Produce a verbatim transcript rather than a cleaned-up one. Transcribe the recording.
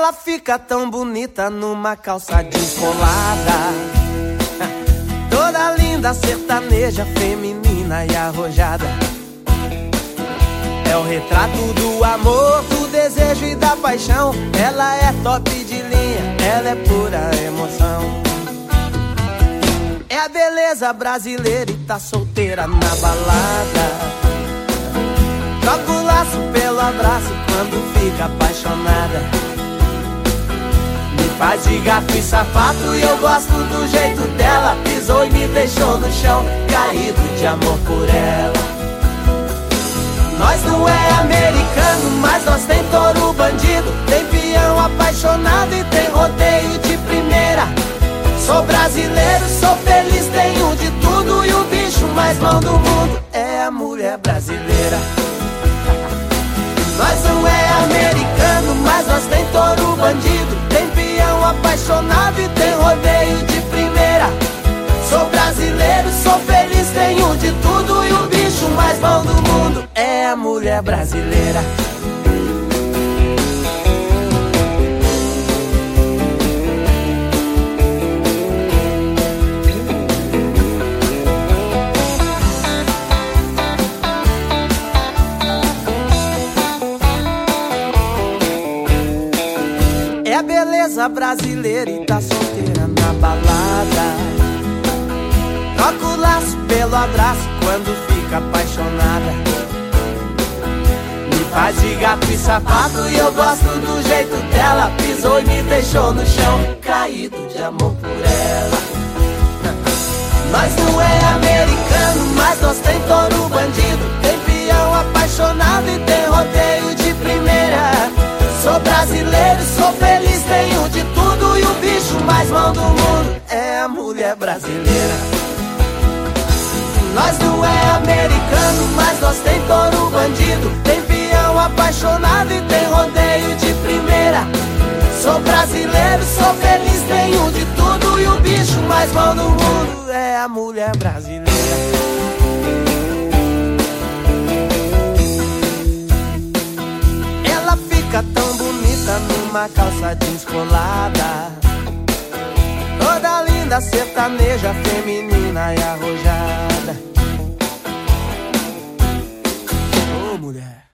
Ela fica tão bonita numa calça descolada, toda linda, sertaneja, feminina e arrojada. É o retrato do amor, do desejo e da paixão. Ela é top de linha, ela é pura emoção. É a beleza brasileira e tá solteira na balada. Troca o laço pelo abraço quando fica apaixonada. Me faz de gato e sapato e eu gosto do jeito dela. Pisou e me deixou no chão, caído de amor por ela. Nós não é americano, mas nós tem touro bandido, tem peão apaixonado e tem rodeio de primeira. Sou brasileiro, sou feliz, tenho de tudo. E o bicho mais bom do mundo é a mulher brasileira. Nós não é americano, mas nós tem touro bandido, tem peão apaixonado e tem rodeio de primeira. Sou brasileiro, sou feliz, tenho de tudo. E o bicho mais bom do mundo é a mulher brasileira. É a beleza brasileira e tá solteira na balada. Troca o laço pelo abraço quando fica apaixonada. Me faz de gato e sapato e eu gosto do jeito dela. Pisou e me deixou no chão, caído de amor por ela. Nós não é americano, mas nós tem touro bandido, tem peão apaixonado e tem rodeio de primeira. Sou brasileiro, sou feliz, tenho de tudo. E o bicho mais bom do mundo é a mulher brasileira. Nós não é americano, mas nós tem touro bandido, tem peão apaixonado e tem rodeio de primeira. Sou brasileiro, sou feliz, tenho de tudo. E o bicho mais bom do mundo é a mulher brasileira. Ela fica tão bonita numa calça jeans colada, toda linda, sertaneja, feminina e arrojada. Ô, mulher.